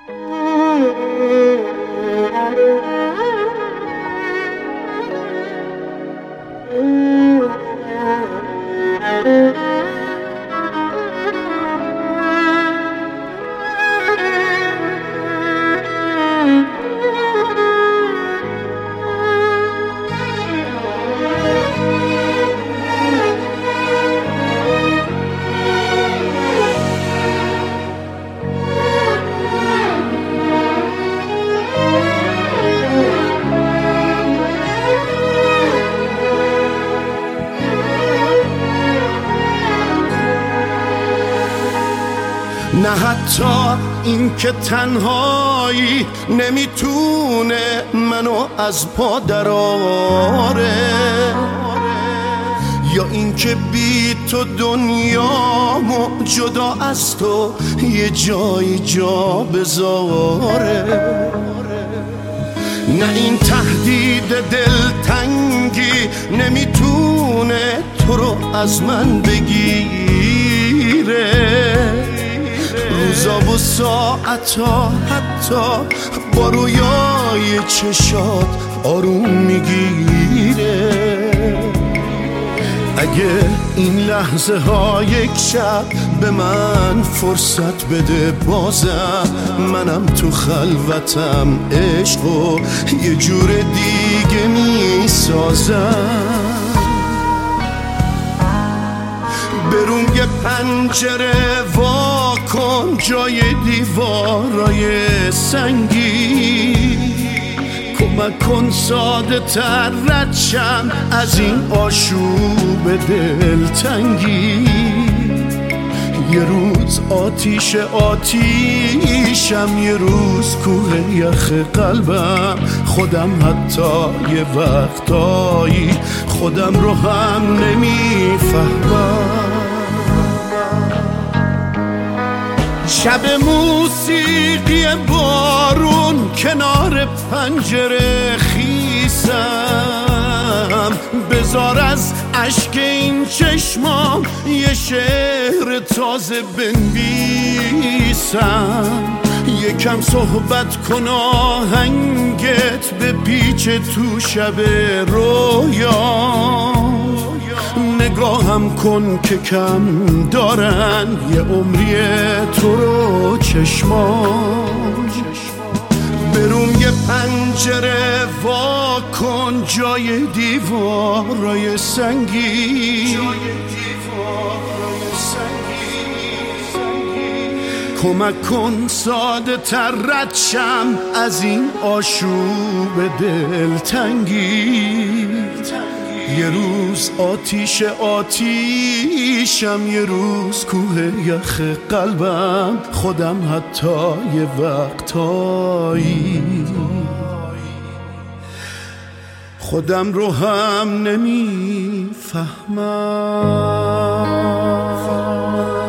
نه حتی این که تنهایی نمیتونه منو از پا دراره، یا این که بی تو دنیامو جدا از تو یه جایی جا بذاره. نه این تهدید دلتنگی نمیتونه تو رو از من بگیره، روزا و ساعتا حتی با رویای چشات آروم میگیره. اگه این لحظه ها یک شب به من فرصت بده، بازم منم تو خلوتم عشقو یه جور دیگه میسازم. برون یه پنجره وا کن جای دیوارای سنگی، کمک کن ساده تر رد شم از این آشوب دلتنگی. یه روز آتیشم، یه روز کوه یخ قلبم، خودم حتی یه وقتایی خودم رو هم نمیفهمم. شب موسیقی بارون کنار پنجره خیسم، بذار از اشک این چشمام یه شعر تازه بنویسم. یکم صحبت کن آهنگت به پیچ تو شب رویا، نگاهم کن که کم دارن یه عمری تو رو چشمان. برون یه پنجره وا کن جای دیوارای سنگی، کمک کن ساده تر رد شم از این آشوب دلتنگی. یه روز آتیشم، یه روز کوه یخ قلبم، خودم حتی یه وقتایی خودم رو هم نمیفهمم.